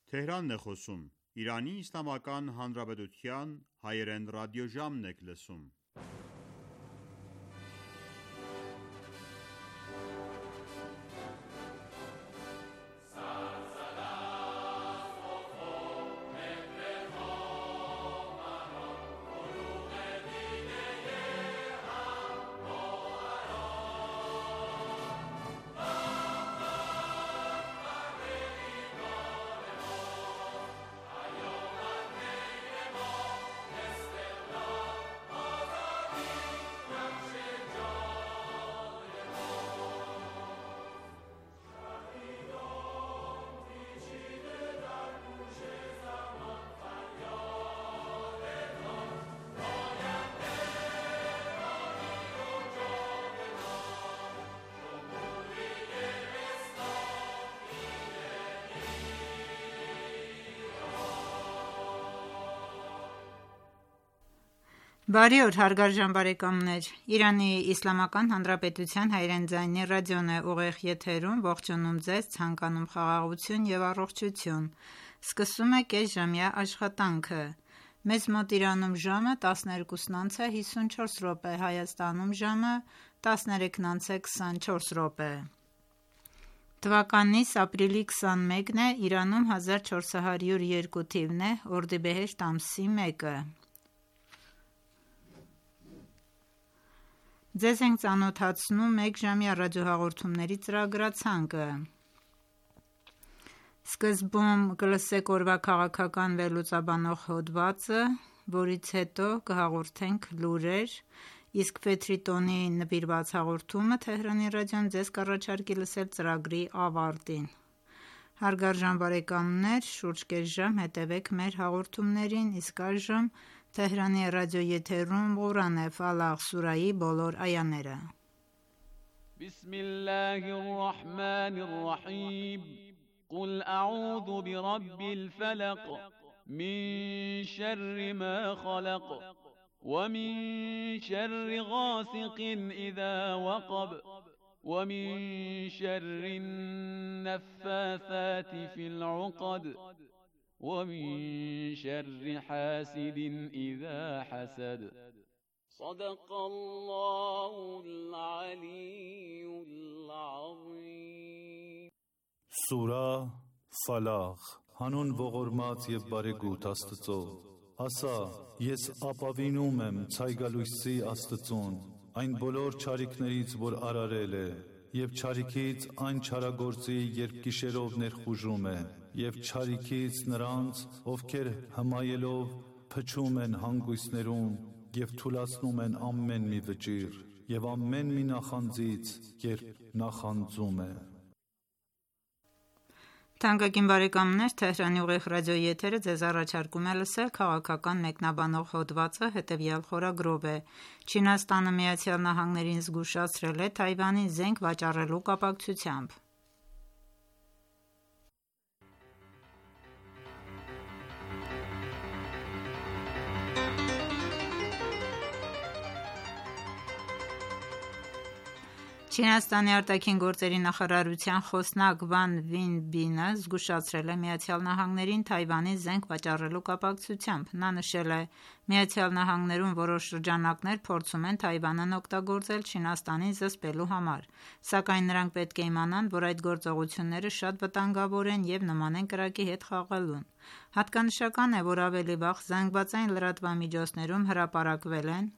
Թեհրանն է խոսում։ Իրանի Իսլամական Հանրապետության հայերեն ռադիոժամն եք լսում։ Բարի օր հարգարժան բարեկամներ, Իրանի Իսլամական Հանրապետության հայերեն ձայնի ռադիոն է ուղիղ եթերում, ողջունում ձեզ, ցանկանում խաղաղություն և առողջություն, սկսում է կեսժամյա աշխատանքը, մեզ մոտ Իրանում ժամը 12:54, Հայաստանում ժամը 13:24 Թվականիս ապրիլի 21-ն է, Իրանում 1402 թիվն է, օրդիբեհեշտ ամսի 1-ը Ձեզ ենք ծանոթացնում մեկ ժամյա ռադիոհաղորդումների ծրագրացանկը։ Սկզբում կլսեք օրվա քաղաքական վերլուծաբանող հոդվածը, որից հետո կհաղորդենք լուրեր, իսկ Ֆեթրի տոնի նվիրված հաղորդումը Թեհրանի ռադիոն ձեզ կառաջարկի լսել ծրագրի ավարտին։ Հարգարժան բարեկամներ, շուրջ կես ժամ հետևեք մեր հաղորդումներին, իսկ այժմ Թեհրանի ռադիոեթերում Ղուրան է Ֆալաղ սուրայի բոլոր այաները։ Բիսմիլլահիռռահմանիռռահիմ Qul a'udhu bi rabbil falaq min sharri ma khalaq wa min sharri ghasiqin idha waqab wa min sharri an-naffathati fil 'uqad ومن شر حاسد إذا حسد صدق الله العلي العظيم Սուրա Ֆալաղ Հանուն ողորմած և բարեգութ Աստծո Ասա, ես ապավինում եմ ցայգալույսի Աստծուն, այն բոլոր չարիքներից, որ արարել է, և չարիքից այն չարագործի, երբ գիշերով ներխուժում է, և չարիքից նրանց, ովքեր հմայելով փչում են հանգույցներում և թուլացնում են ամեն մի վճիռ, և ամեն մի նախանձից, երբ նախանձում է։ Թանկագին բարեկամներ, Թեհրանի ուղիղ ռադիոյի եթերը ձեզ առաջարկում է լսել քաղաքական մեկնաբանող հոդվածը, հետևյալ խորագրով է. Չինաստանը ԱՄՆ-ին զգուշացրել է Թայվանին զենք վաճառելու կապակցությամբ։ Չինաստանի արտաքին գործերի նախարարության խոսնակ Վան Վինբինը զգուշացրել է ԱՄՆ-ին Թայվանի զենք վաճառելու կապակցությամբ։ Նա նշել է. ԱՄՆ-ում որոշ շրջանակներ փորձում են Թայվանն օգտագործել Չինաստանին զսպելու համար, սակայն նրանք պետք է իմանան, որ այդ գործողությունները շատ վտանգավոր են և նման են կրակի հետ խաղալուն։ Հատկանշական է, որ ավելի վաղ զանգվածային լրատվամիջոցներում հրապարակվել են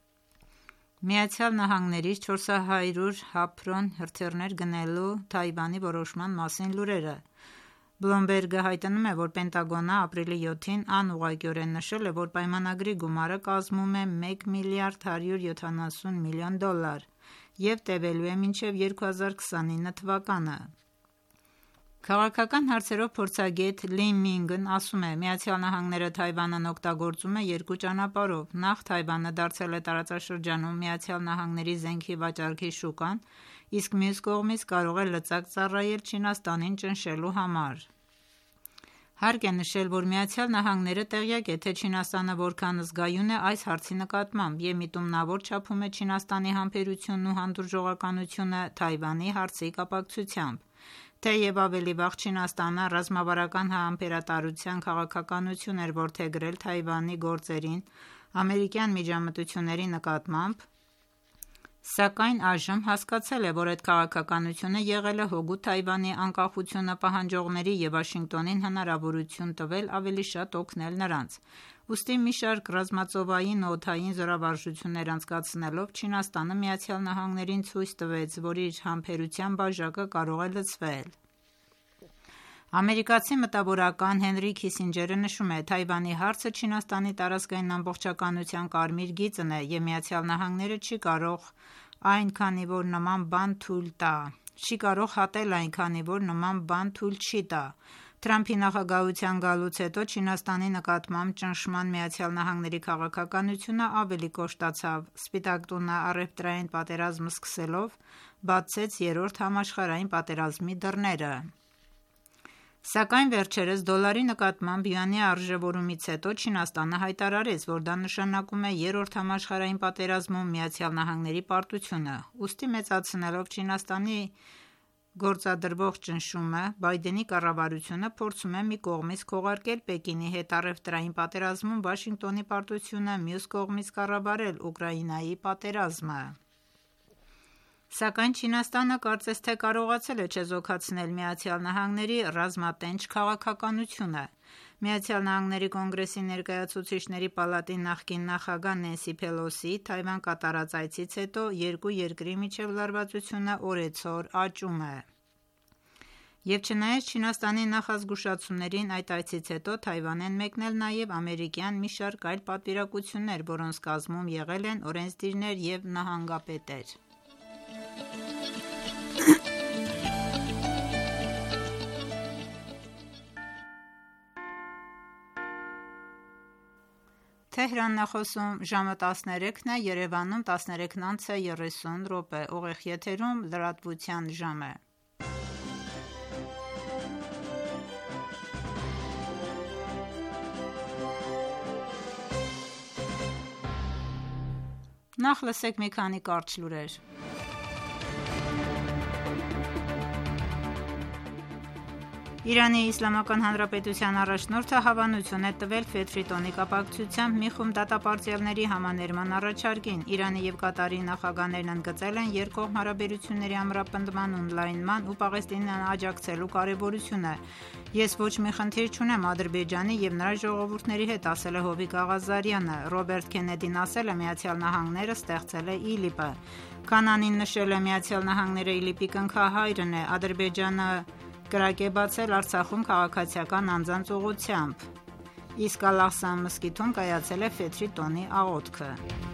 ԱՄՆ-ից 400 հափրոն հրթիռներ գնելու Թայվանի որոշման մասին լուրերը։ Բլոմբերգը հայտնում է, որ Պենտագոնը ապրիլի 7-ին անուղղակիորեն նշել է, որ պայմանագրի գումարը կազմում է $1 միլիարդ 170 միլիոն և տևելու է մինչև 2029 թվականը։ Քաղաքական հարցերով փորձագետ Լի Մինգն ասում է. ԱՄՆ-ը Թայվանն օգտագործում է երկու ճանապարհով, նախ Թայվանը դարձել է տարածաշրջանում ԱՄՆ-ի զենքի վաճառքի շուկան, իսկ մյուս կողմից կարող է լծակ ծառայել Չինաստանին ճնշելու համար։ Հարկ է նշել, որ Միացյալ Նահանգները տեղյակ է, թե Չինաստանը որքան զգայուն է այս հարցի նկատմամբ և միտումնավոր չափում է Չինաստանի համբերությունն ու հանդուրժողականությունը Թայվանի հարցի կապակցությամբ։ Թեև ավելի վաղ Չինաստանը ռազմավարական համբերատարության քաղաքականություն էր որդեգրել Թայվանի գործերին ամերիկյան միջամտությունների նկատմամբ, սակայն այժմ հասկացել է, որ այդ քաղաքականությունը եղել է հօգուտ Թայվանի անկախությունը պահանջողների և Վաշինգտոնին հնարավորություն տվել ավելի շատ օգնել նրանց։ Ուստի մի շարք ռազմածովային ու օդային զորավարժություններ անցկացնելով Չինաստանը Միացյալ Նահանգներին ցույց տվեց, որ իր համբերության բաժակը կարող է լցվել։ Ամերիկացի մտավորական Հենրի Քիսինջերը նշում է. Թայվանի հարցը Չինաստանի տարածքային ամբողջականության կարմիր գիծն է և Միացյալ Նահանգները չի կարող հատել այն, քանի որ նման բան թույլ չի տա։ Թրամփի նախագահության գալուց հետո Չինաստանի նկատմամբ ճնշման Միացյալ Նահանգների քաղաքականությունը ավելի կոշտացավ։ Սպիտակ տունը առևտրային պատերազմ սկսելով բացեց երրորդ համաշխարհային պատերազմի դռները։ Սակայն վերջերս դոլարի նկատմամբ յուանի արժևորումից հետո Չինաստանը հայտարարեց, որ դա նշանակում է երրորդ համաշխարհային պատերազմում Միացյալ Նահանգների պարտությունը։ Ուստի մեծացնելով Չինաստանի գործադրվող ճնշումը, Բայդենի կառավարությունը փորձում է մի կողմից քողարկել Պեկինի հետ առևտրային պատերազմում Վաշինգտոնի պարտությունը, մյուս կողմից կառավարել Ուկրաինայի պատերազմը։ Սակայն Չինաստանը կարծես թե կարողացել է չեզոքացնել Միացյալ Նահանգների ռազմատենչ քաղաքականությունը։ Միացյալ Նահանգների Կոնգրեսի Ներկայացուցիչների պալատի նախկին նախագահ Նենսի Փելոսիի Թայվան կատարած այցից հետո երկու երկրի միջև լարվածությունը օրեցօր աճում է։ Եվ չնայած Չինաստանի նախազգուշացումներին այդ այցից հետո Թայվան են մեկնել նաև ամերիկյան մի շարք այլ պատվիրակություններ, որոնց կազմում եղել են օրենսդիրներ և նահանգապետեր։ Թեհրանն է խոսում, ժամը 13-ն է, Երևանում 13:30 ուղիղ եթերում լրատվության ժամ է։ Նախ լսեք մի քանի կարճ լուրեր։ Իրանի Իսլամական Հանրապետության առաջնորդը հավանություն է տվել Ֆեթրի տոնի կապակցությամբ մի խումբ դատապարտյալների համաներման առաջարկին։ Իրանի և Կատարի նախագահներն ընդգծել են երկկողմ հարաբերությունների ամրապնդման ու ընդլայնման ու Պաղեստինին աջակցելու կարևորությունը։ Ես ոչ մի խնդիր չունեմ Ադրբեջանի և նրա ժողովուրդների հետ, ասել է Հովիկ Աղազարյանը։ Ռոբերտ Քենեդին ասել է Միացյալ Նահանգները ստեղծել է ԻԼԻՊ-ը։ Քանանին նշել է Միացյալ Նահանգները ԻԼԻՊ-ի կնքահայրն է։ Ադրբեջանը կրակ է բացել Արցախում քաղաքացիական անձանց ուղղությամբ, իսկ Ալ-Աղսա մզկիթում կայացել է Ֆեթրի տոնի աղոթքը։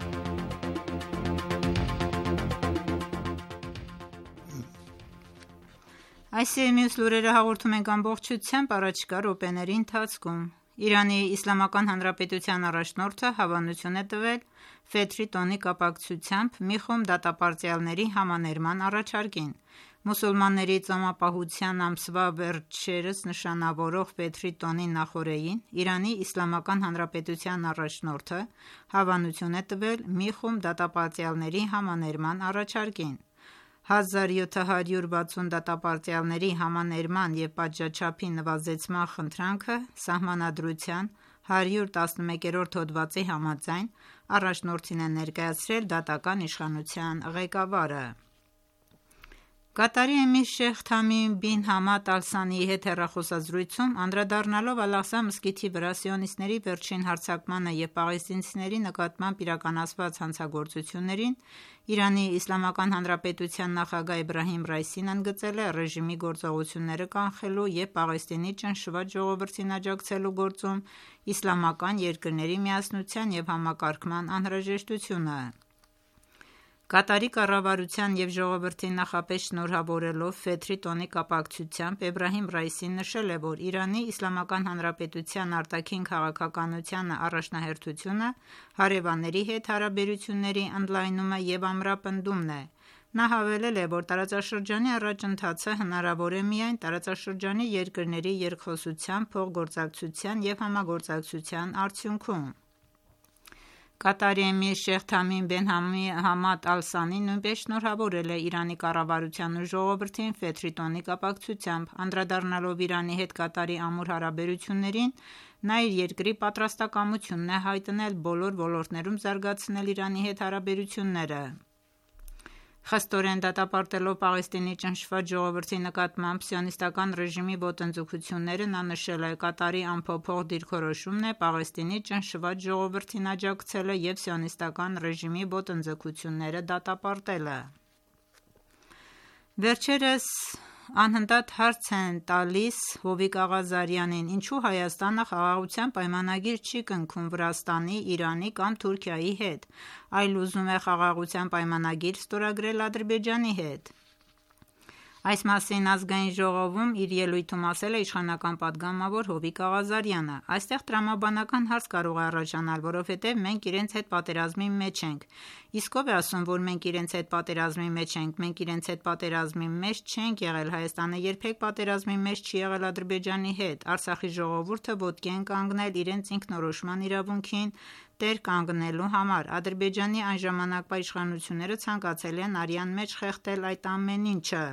Այս և մյուս լուրերը հաղորդում ենք ամբողջությամբ առաջիկա րոպեների ընթացքում։ Իրանի Իսլամական Հանրապետության առաջնորդը հավանություն է տվել Ֆեթրի տոնի կապակցությամբ մի խումբ դատապարտյալների համաներման առաջարկին։ Մուսուլմանների ծոմապահության ամսվա վերջերս նշանավորող Ֆեթրի տոնի նախօրեին Իրանի Իսլամական Հանրապետության առաջնորդը հավանություն է տվել մի խումբ դատապարտյալների համաներման առաջարկին։ 1760 դատապարտյալների համաներման և պատժաչափի նվազեցման խնդրանքը Սահմանադրության 111-րդ հոդվածի համաձայն առաջնորդին է ներկայացրել դատական իշխանության ղեկավարը։ Կատարի էմիր Շեյխ Թամիմ բին Համադ Ալ-Սանիի հետ հեռախոսազրույցում անդրադառնալով Ալ-Աղսա մզկիթի վրա սիոնիստների վերջին հարձակմանը և պաղեստինցիների նկատմամբ իրականացված հանցագործություններին, Իրանի Իսլամական Հանրապետության նախագահ Էբրահիմ Ռայիսին ընդգծել է ռեժիմի գործողությունները կանխելու և Պաղեստինի ճնշված ժողովրդին աջակցելու գործում իսլամական երկրների միասնության և համակարգման անհրաժեշտությունը։ Կատարի կառավարության և ժողովրդին նախապես շնորհավորելով Ֆեթրի տոնի կապակցությամբ Էբրահիմ Ռայիսին նշել է, որ Իրանի Իսլամական Հանրապետության արտաքին քաղաքականության առաջնահերթությունը հարևանների հետ հարաբերությունների ընդլայնումը և ամրապնդումն է։ Նա հավելել է, որ տարածաշրջանի առաջընթացը հնարավոր է միայն տարածաշրջանի երկրների երկխոսության, փոխգործակցության և համագործակցության արդյունքում։ Կատարի էմիր Շեյխ Թամիմ բեն Համադ Ալ-Սանին նույնպես շնորհավորել է Իրանի կառավարությանն ու ժողովրդին Ֆեթրի տոնի կապակցությամբ, անդրադառնալով Իրանի հետ Կատարի ամուր հարաբերություններին, նա իր երկրի պատրաստակամությունն է հայտնել բոլոր ոլորտներում զարգացնել Իրանի հետ հարաբերությունները։ Խստորեն դատապարտելով Պաղեստինի ճնշված ժողովրդի նկատմամբ սիոնիստական ռեժիմի ոտնձգությունները, նա նշել է. «Կատարի անփոփոխ դիրքորոշումն է Պաղեստինի ճնշված ժողովրդին աջակցելը և սիոնիստական ռեժիմի ոտնձգությունները դատապարտելը»։ Վերջերս անհնդատ հարց են տալիս Հովիկ Աղազարյանին, ինչու Հայաստանը խաղաղության պայմանագիր չի կնքում Վրաստանի, Իրանի կամ Թուրքիայի հետ, այլ ուզում է խաղաղության պայմանագիր ստորագրել Ադրբեջանի հետ։ Այս մասին Ազգային ժողովում իր ելույթում ասել է իշխանական պատգամավոր Հովիկ Աղազարյանը։ Այստեղ տրամաբանական հարց կարող է առաջանալ, որովհետև մենք իրենց հետ պատերազմի մեջ ենք։ Իսկ ով է ասում, որ մենք իրենց հետ պատերազմի մեջ ենք։ Մենք իրենց հետ պատերազմի մեջ չենք եղել, Հայաստանը երբեք պատերազմի մեջ չի եղել Ադրբեջանի հետ։ Արցախի ժողովուրդը ոտքի են կանգնել իրենց ինքնորոշման իրավունքին տեր կանգնելու համար։ Ադրբեջանի այն ժամանակվա իշխանությունները ցանկացել են արյան մեջ խեղդել այդ ամեն ինչը։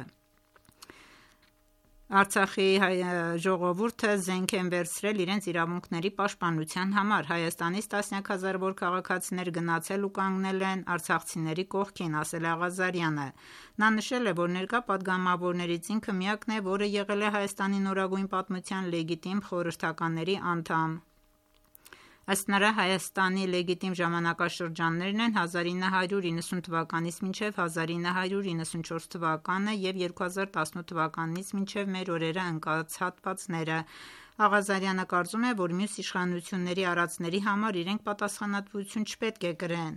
Արցախի ժողովուրդը զենք են վերցրել իրենց իրավունքների պաշտպանության համար։ Հայաստանից տասնյակ հազարավոր քաղաքացիներ գնացել ու կանգնել են արցախցիների կողքին, ասել է Աղազարյանը։ Նա նշել է, որ ներկա պատգամավորներից ինքը միակն է, որը եղել է Հայաստանի նորագույն պատմության լեգիտիմ խորհրդականների անդամ։ Ըստ նրա, Հայաստանի լեգիտիմ ժամանակաշրջաններն են 1990 թվականից մինչև 1994 թվականը և 2018 թվականից մինչև մեր օրերը ընկած հատվածները։ Աղազարյանը կարծում է, որ մյուս իշխանությունների արածների համար իրենք պատասխանատվություն չպետք է կրեն։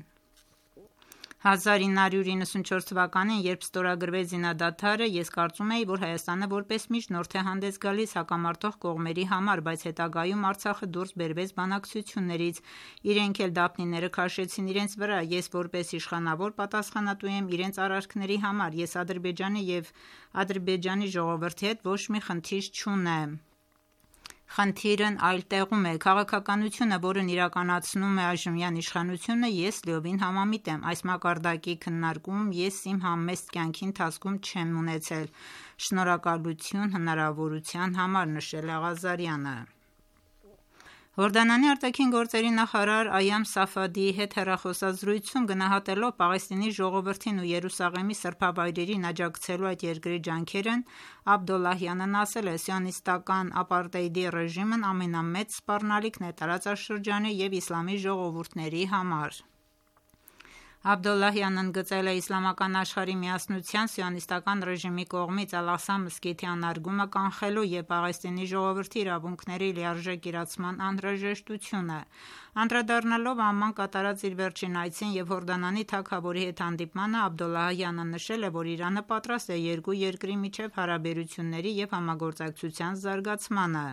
1994 թվականին, երբ ստորագրվեց զինադադարը, ես կարծում էի, որ Հայաստանը որպես միջնորդ է հանդես գալիս հակամարտող կողմերի համար, բայց հետագայում Արցախը դուրս բերվեց բանակցություններից, իրենք էլ դափնիները քաշեցին իրենց վրա, ես որպես իշխանավոր պատասխանատու եմ իրենց արարքների համար, ես Ադրբեջանի և Ադրբեջանի ժողովրդի հետ ոչ մի խնդիր չունեմ։ Խնդիրն այլ տեղում է։ Քաղաքականությունը, որն իրականացնում է այժմյան իշխանությունը, ես լիովին համամիտ եմ։ Այս մակարդակի քննարկում ես իմ համեստ կյանքի ընթացքում չեմ ունեցել։ Շնորհակալություն հնարավորության համար, նշել է Աղազարյանը։ Հորդանանի արտաքին գործերի նախարար Այամ Սաֆադիի հետ հեռախոսազրույցում գնահատելով Պաղեստինի ժողովրդին ու Երուսաղեմի սրբավայրերին աջակցելու այդ երկրի ջանքերն, Աբդոլլահյանն ասել է. «Սիոնիստական ապարտեիդի ռեժիմն ամենամեծ սպառնալիքն է տարածաշրջանի և իսլամի ժողովուրդների համար»։ Աբդոլլահյանն ընդգծել է իսլամական աշխարհի միասնության սիոնիստական ռեժիմի կողմից Ալ-Աղսա մզկիթի անարգումը կանխելու և Պաղեստինի ժողովրդի իրավունքների լիարժեք իրացման անհրաժեշտությունը։ Անդրադառնալով Ամման կատարած իր վերջին այցին և Հորդանանի թագավորի հետ հանդիպմանը, Աբդոլլահյանը նշել է, որ Իրանը պատրաստ է երկու երկրի միջև հարաբերությունների և համագործակցության զարգացմանը։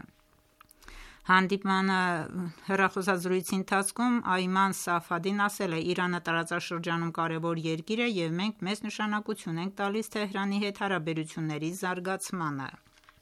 Հեռախոսազրույցի ընթացքում Այման Սաֆադին ասել է. «Իրանը տարածաշրջանում կարևոր երկիր է և մենք մեծ նշանակություն ենք տալիս Թեհրանի հետ հարաբերությունների զարգացմանը»։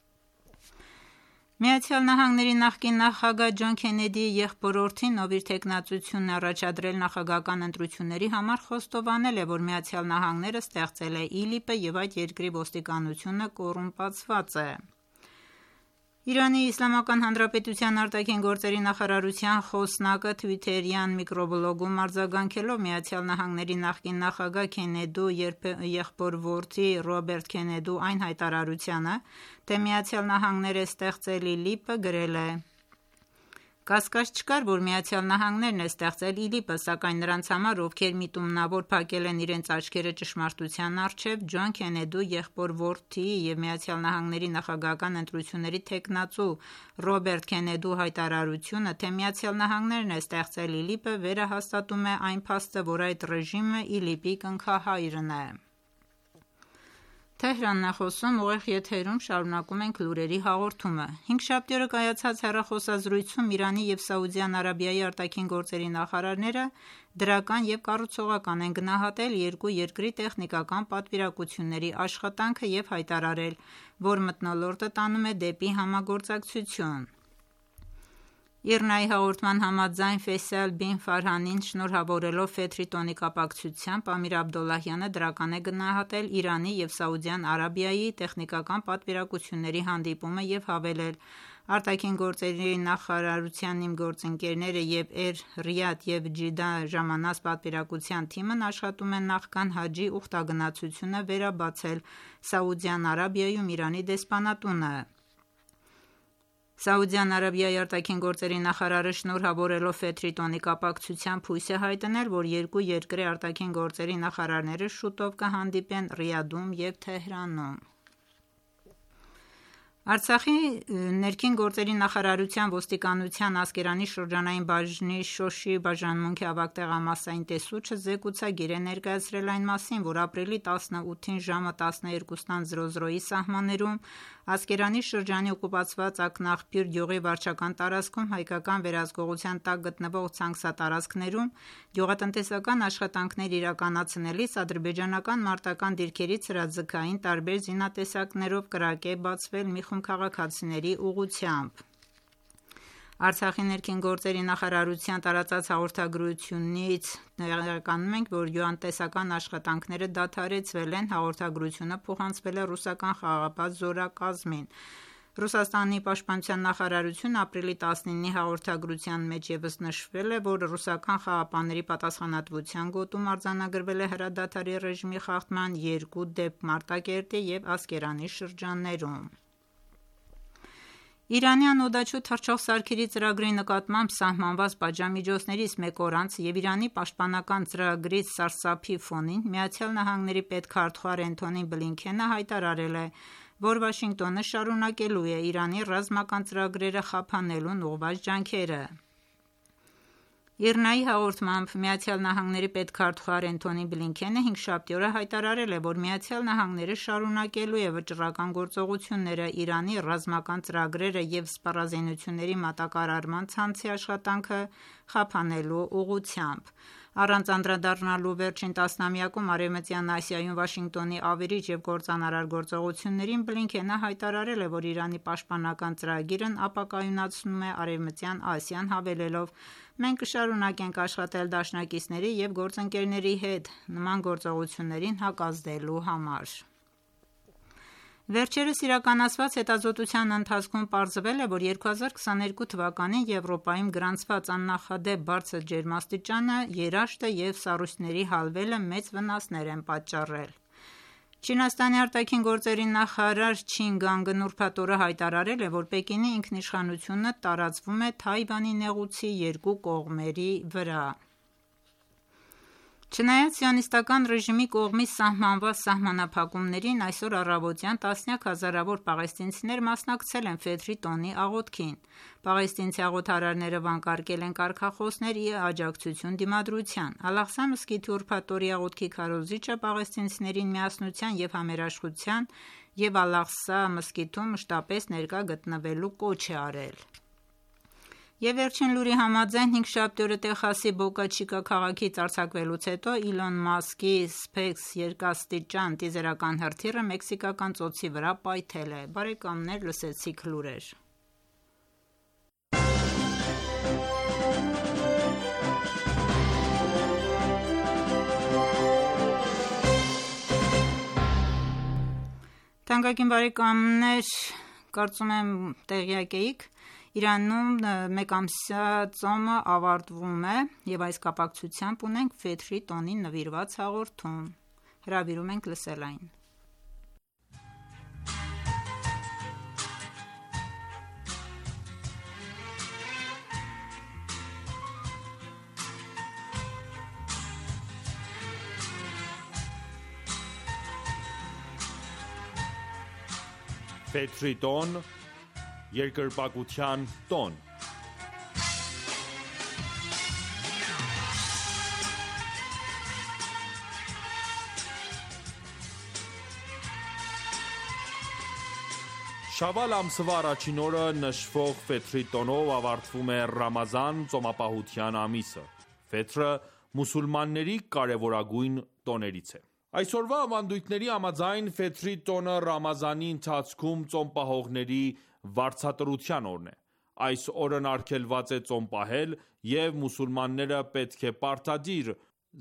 ԱՄՆ-ի նախկին նախագահ Ջոն Քենեդիի եղբորորդին, ով իր թեկնածությունն է առաջադրել նախագահական ընտրությունների համար, խոստովանել է, որ ԱՄՆ-ն ստեղծել է ԻԼԻՊ-ը և այդ երկրի ոստիկանությունը կոռումպացված է։ Իրանի Իսլամական Հանրապետության արտաքին գործերի նախարարության խոսնակը թվիթերյան միկրոբլոգում արձագանքելով ԱՄՆ-ի նախկին նախագահ Քենեդու եղբորորդի Ռոբերտ Քենեդու այն հայտարարությանը, թե ԱՄՆ-ն է ստեղծել ԻԼԻՊ-ը, գրել է. «Կասկած չկար, որ ԱՄՆ-ն է ստեղծել ԻԼԻՊ-ը, սակայն նրանց համար, ովքեր միտումնավոր փակել են իրենց աչքերը ճշմարտության առջև, Ջոն Քենեդու եղբորորդիի և ԱՄՆ-ի նախագահական ընտրությունների թեկնածու Ռոբերտ Քենեդու հայտարարությունը, թե ԱՄՆ-ն է ստեղծել ԻԼԻՊ-ը, վերահաստատում է այն փաստը, որ այդ ռեժիմը ԻԼԻՊ-ի կնքահայրն է»։ Թեհրանն է խոսում, ուղիղ եթերում շարունակում ենք լուրերի հաղորդումը։ Հինգշաբթի օրը կայացած հեռախոսազրույցում Իրանի և Սաուդյան Արաբիայի արտաքին գործերի նախարարները դրական և կառուցողական են գնահատել երկու երկրի տեխնիկական պատվիրակությունների աշխատանքը և հայտարարել, որ մթնոլորտը տանում է դեպի համագործակցություն։ ԻՌՆԱ-ի հաղորդման համաձայն Ֆեյսալ բին Ֆարհանին շնորհավորելով Ֆեթրի տոնի կապակցությամբ Ամիր Աբդոլլահյանը դրական է գնահատել Իրանի և Սաուդյան Արաբիայի տեխնիկական պատվիրակությունների հանդիպումը և հավելել. «Արտաքին գործերի նախարարության իմ գործընկերները և Էր Ռիադ և Ջիդա ժամանած պատվիրակության թիմն աշխատում են նախքան հաջի ուխտագնացությունը վերաբացել Սաուդյան Արաբիայում Իրանի դեսպանատունը»։ Սաուդյան Արաբիայի արտաքին գործերի նախարարը շնորհավորելով Ֆեթրի տոնի կապակցությամբ հույս է հայտնել, որ երկու երկրի արտաքին գործերի նախարարները շուտով կհանդիպեն Ռիադում և Թեհրանում։ Արցախի ներքին գործերի նախարարության ոստիկանության Ասկերանի շրջանային բաժնի Շոշի բաժանմունքի ավագ տեղամասային տեսուչը զեկուցագիր է ներկայացրել այն մասին, որ ապրիլի 18-ին ժամը 12:00-ի սահմաններում Ասկերանի շրջանի օկուպացված Ակնաղբյուր գյուղի վարչական տարածքում հայկական վերահսկողության տակ գտնվող ցանքսատարածքներում գյուղատնտեսական աշխատանքներ իրականացնելիս ադրբեջանական մարտական դիրքերից հրաձգային տարբեր զինատեսակներով կրակ է բացվել մի խումբ քաղաքացիների ուղղությամբ։ Արցախի ներքին գործերի նախարարության տարածած հաղորդագրությունից տեղեկանում ենք, որ գյուղատնտեսական աշխատանքները դադարեցվել են, հաղորդագրությունը փոխանցվել է ռուսական խաղաղապահ զորակազմին։ Ռուսաստանի պաշտպանության նախարարությունը ապրիլի 19-ի հաղորդագրության մեջ ևս նշվել է, որ ռուսական խաղաղապահների պատասխանատվության գոտում արձանագրվել է հրադադարի ռեժիմի խախտման 2 դեպք Մարտակերտի և Ասկերանի շրջաններում։ Իրանի անօդաչու թռչող սարքերի ծրագրի նկատմամբ սահմանված պատժամիջոցներից մեկ օր անց և Իրանի պաշտպանական ծրագրից սարսափի ֆոնին ԱՄՆ պետքարտուղար Էնթոնի Բլինքենը հայտարարել է, որ Վաշինգտոնը շարունակելու է Իրանի ռազմական ծրագրերը խափանելուն ուղղված ջանքերը։ ԻՌՆԱ-ի հաղորդմամբ ԱՄՆ պետքարտուղար Էնթոնի Բլինքենը հինգշաբթի օրը հայտարարել է, որ ԱՄՆ-ը շարունակելու է վճռական գործողությունները Իրանի ռազմական ծրագրերը և սպառազինությունների մատակարարման ցանցի աշխատանքը խափանելու ուղղությամբ։ Առանց անդրադառնալու վերջին տասնամյակում Արևմտյան Ասիայում Վաշինգտոնի ավերիչ և կործանարար գործողություններին Բլինքենը հայտարարել է, որ Իրանի պաշտպանական ծրագիրն ապակայունացնում է Արևմտյան Ասիան, հավելելով. «Մենք կշարունակենք աշխատել դաշնակիցների և գործընկերների հետ նման գործողություններին հակազդելու համար»։ Վերջերս իրականացված հետազոտության ընթացքում պարզվել է, որ 2022 թվականին Եվրոպայում գրանցված աննախադեպ բարձր ջերմաստիճանը, երաշտը և սառույցների հալվելը մեծ վնասներ են պատճառել։ Չինաստանի արտաքին գործերի նախարար Չին Գանգն ուրբաթ օրը հայտարարել է, որ Պեկինի ինքնիշխանությունը տարածվում է Թայվանի նեղուցի երկու կողմերի վրա։ Չնայած սիոնիստական ռեժիմի կողմից սահմանված սահմանափակումներին, այսօր առավոտյան տասնյակ հազարավոր պաղեստինցիներ մասնակցել են Ֆեթրի տոնի աղոթքին։ Պաղեստինցի աղոթարարները վանկարկել են կարգախոսներ ի աջակցություն դիմադրության։ Ալ-Աղսա մզկիթի ուրբաթ օրի աղոթքի քարոզիչը պաղեստինցիներին միասնության և համերաշխության և Ալ-Աղսա մզկիթում մշտապես ներկա գտնվելու կոչ է արել։ Եվ վերջին լուրի համաձայն հինգշաբթի օրը Տեխասի Բոկա Չիկա քաղաքից արձակվելուց հետո Իլոն Մասկի Սփեքս երկաստիճան տիեզերական հրթիռը մեքսիկական ծոցի վրա պայթել է։ Բարեկամներ, լսեցիք լուրեր։ Թանկագին բարեկամներ, կարծում եմ տեղյակ եք, Իրանում մեկամսյա ծոմը ավարտվում է և այս կապակցությամբ ունենք Ֆեթրի տոնին նվիրված հաղորդում։ Հրավիրում ենք լսել այն։ Ֆեթրի տոն, երկրպագության տոն։ Շավալ ամսվա առաջին օրը նշվող Ֆեթրի տոնով ավարտվում է Ռամազան ծոմապահության ամիսը։ Ֆեթրը մուսուլմանների կարևորագույն տոներից է։ Այսօրվա ավանդույթների համաձայն Ֆեթրի տոնը Ռամազանի ընթացքում ծոմ պահողների վարձատրության օրն է։ Այս օրն արգելված է ծոմ պահել և մուսուլմանները պետք է պարտադիր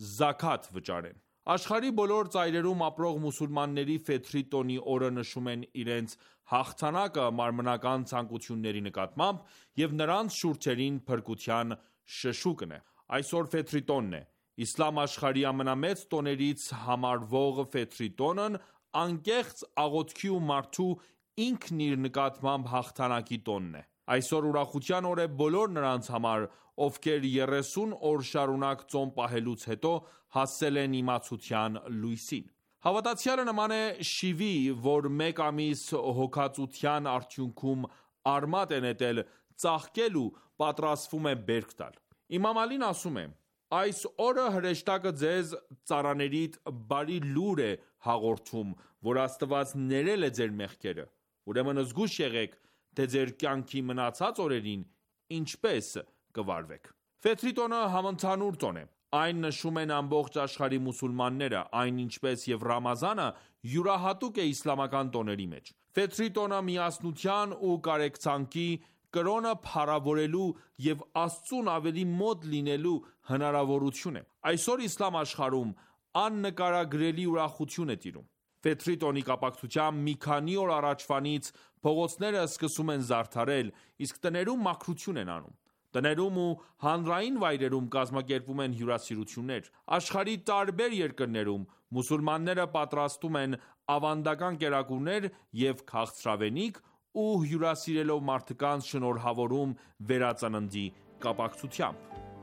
զաքաթ վճարեն։ Աշխարհի բոլոր ծայրերում ապրող մուսուլմանների Ֆեթրի տոնի օրը նշում են իրենց հաղթանակը մարմնական ցանկությունների նկատմամբ և նրանց շուրթերին փրկության շշուկն է։ Այսօր Ֆեթրի տոնն է։ Իսլամ աշխարհի ամենամեծ տոներից համարվող Ֆեթրի տոնն անկեղծ աղոթքի ու մարդու ինքն իր նկատմամբ հաղթանակի տոնն է։ Այսօր ուրախության օր է բոլոր նրանց համար, ովքեր 30 օր շարունակ ծոմ պահելուց հետո հասել են իմացության լույսին։ Հավատացյալը նման է շիվի, որ մեկ ամիս հոգածության արդյունքում արմատ է նետել, ծաղկել ու պատրաստվում է բերք տալ։ Իմամ Ալին ասում է. «Այս օրը հրեշտակը ձեզ ծառաներիդ բարի լուր է հաղորդում, որ Աստված ներել է ձեր մեղքերը, ուրեմն զգույշ եղեք, թե ձեր կյանքի մնացած օրերին ինչպես կվարվեք»։ Ֆեթրի տոնը համընդհանուր տոն է։ Այն նշում են ամբողջ աշխարհի մուսուլմանները, այն ինչպես և Ռամազանը յուրահատուկ է իսլամական տոների մեջ։ Ֆեթրի տոնը միասնության ու կարեկցանքի, կրոնը փառավորելու և Աստծուն ավելի մոտ լինելու հնարավորություն է։ Այսօր իսլամ աշխարհում աննկարագրելի ուրախություն է տիրում։ Ֆեթրի տոնի կապակցությամբ մի քանի օր առաջվանից փողոցները սկսում են զարդարել, իսկ տներում մաքրություն են անում։ Տներում ու հանրային վայրերում կազմակերպվում են հյուրասիրություններ։ Աշխարհի տարբեր երկրներում մուսուլմանները պատրաստում են ավանդական կերակուրներ և քաղցրավենիք ու հյուրասիրելով մարդկանց շնորհավորում վերածննդի կապակցությամբ։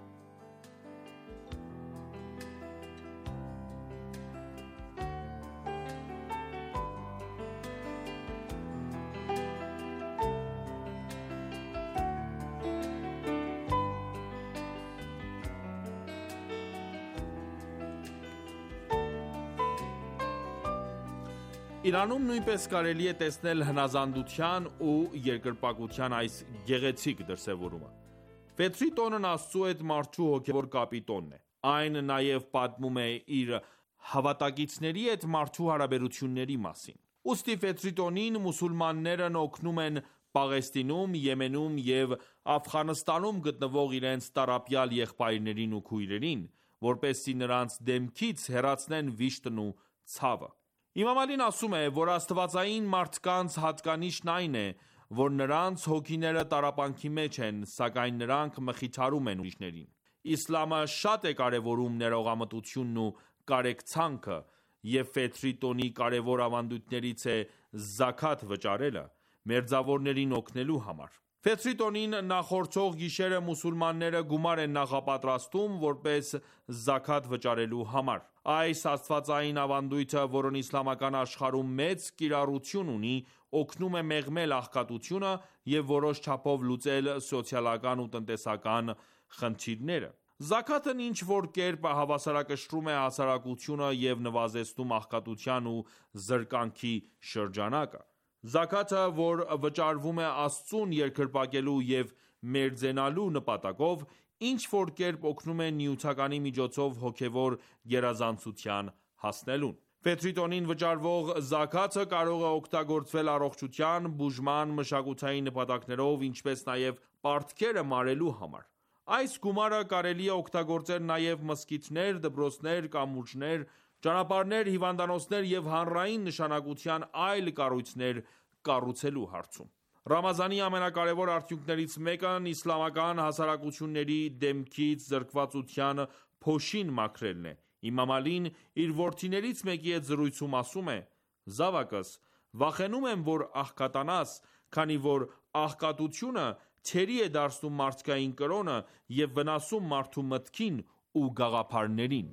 Իրանում նույնպես կարելի է տեսնել հնազանդության ու երկրպագության այս գեղեցիկ դրսևորումը։ Ֆեթրի տոնն Աստծու հետ մարդու հոգևոր կապի տոնն է։ Այն նաև պատմում է իր հավատակիցների հետ մարդու հարաբերությունների մասին։ Ուստի Ֆեթրի տոնին մուսուլմաններն օգնում են Պաղեստինում, Եմենում և Աֆղանստանում գտնվող իրենց տառապյալ եղբայրներին ու քույրերին, որպեսզի նրանց դեմքից հեռացնեն վիշտն ու ցավը։ Իմամ Ալին ասում է, որ աստվածային մարդկանց հատկանիշն այն է, որ նրանց հոգիները տառապանքի մեջ են, սակայն նրանք մխիթարում են ուրիշներին։ Իսլամը շատ է կարևորում ներողամտությունն ու կարեկցանքը, և Ֆեթրի տոնի կարևոր ավանդույթներից է զաքաթ վճարելը, մերձավորներին օգնելու համար։ Ֆեթրի տոնին նախորդող գիշերը մուսուլմանները գումար են նախապատրաստում որպես զաքաթ վճարելու համար։ Այս աստվածային ավանդույթը, որն իսլամական աշխարհում մեծ կիրառություն ունի, օգնում է մեղմել աղքատությունը և որոշ չափով լուծել սոցիալական ու տնտեսական խնդիրները։ Զաքաթն ինչ-որ կերպ հավասարակշռում է հասարակությունը և նվազեցնում աղքատության ու զրկանքի շրջանակը։ Զաքաթը, որ վճարվում է Աստծուն երկրպագելու և մերձենալու նպատակով, ինչ-որ կերպ օգնում է նյութականի միջոցով հոգևոր գերազանցության հասնելուն։ Ֆեթրի տոնին վճարվող զաքաթը կարող է օգտագործվել առողջության, բուժման, մշակութային նպատակներով, ինչպես նաև պարտքերը մարելու համար։ Այս գումարը կարելի է օգտագործել նաև մզկիթներ, դպրոցներ, կամուրջներ, ճանապարհներ, հիվանդանոցներ և հանրային նշանակության այլ կառույցներ կառուցելու հարցում։ Ռամազանի ամենակարևոր արդյունքներից մեկն իսլամական հասարակությունների դեմքից զրկվածության փոշին մաքրելն է։ Իմամ Ալին իր որդիներից մեկի հետ զրույցում ասում է. «Զավակս, վախենում եմ, որ աղքատանաս, քանի որ աղքատությունը թերի է դարձնում մարդկային կրոնը և վնասում մարդու մտքին ու գաղափարներին»։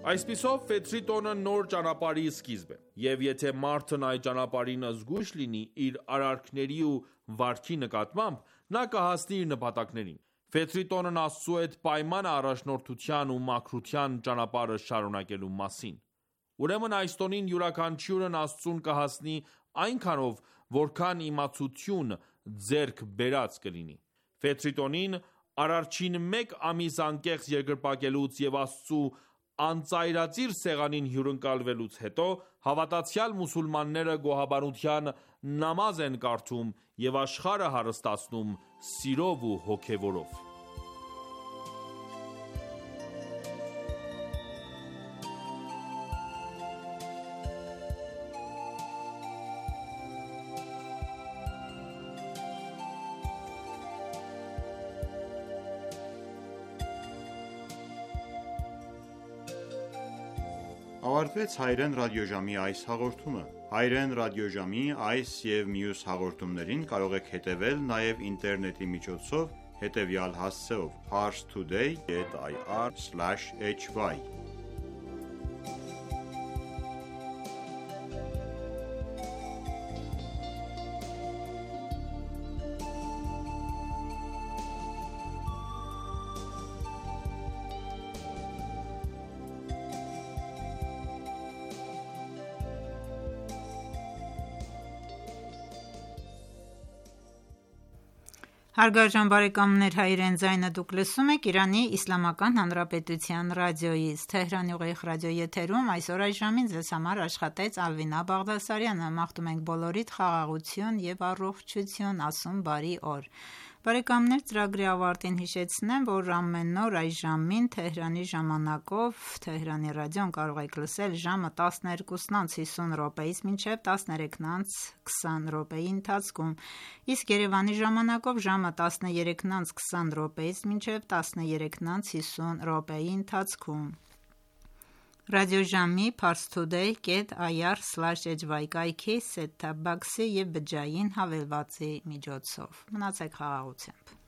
Այսպիսով Ֆեթրի տոնը նոր ճանապարհի սկիզբ է, եւ եթե մարդն այդ ճանապարհին զգույշ լինի իր արարքների ու վարքի նկատմամբ, նա կհասնի իր նպատակներին։ Ֆեթրի տոնն Աստծու հետ պայման է առաջնորդության ու մաքրության ճանապարհը շարունակելու մասին։ Ուրեմն այս տոնին յուրաքանչյուրն Աստծուն կհասնի այնքանով, որքան իմացություն ձեռք բերած կլինի։ Ֆեթրի տոնին արարչին մեկ ամիս անկեղծ երկրպագելուց եւ Աստծու անծայրածիր սեղանին հյուրընկալվելուց հետո հավատացյալ մուսուլմանները գոհաբանության նամազ են կարդում եւ աշխարհը հարստացնում սիրով ու հոգեվորով։ Ավարտվեց Հայրեն ռադիոժամի այս հաղորդումը։ Հայրեն ռադիոժամի այս եւ մյուս հաղորդումներին կարող եք հետևել նաեւ ինտերնետի միջոցով հետևյալ հասցեով՝ parstoday.ir/hy Հարգարժան բարեկամներ, Հայրեն ձայնը դուք լսում եք Իրանի Իսլամական Հանրապետության ռադիոյից։ Թեհրանի ուղիղ ռադիոյի եթերում այսօր այս ժամին ձեզ համար աշխատեց Ալվինա Բաղդասարյանը։ Մաղթում ենք բոլորիդ խաղաղություն եւ առողջություն, ասում բարի օր։ Բարեկամներ, ծրագրի ավարտին հիշեցնեմ, որ ամեն օր այս ժամին Թեհրանի ժամանակով Թեհրանի ռադիոն կարող եք լսել ժամը 12:50 մինչև 13:20 ընթացքում, իսկ Երևանի ժամանակով ժամը 13:20 մինչև 13:50 ընթացքում։ Ռադիոժամի parstoday.ir/hy կայքի set-top box-ի եւ բջջային հավելվածի միջոցով։ Մնացեք խաղաղությամբ։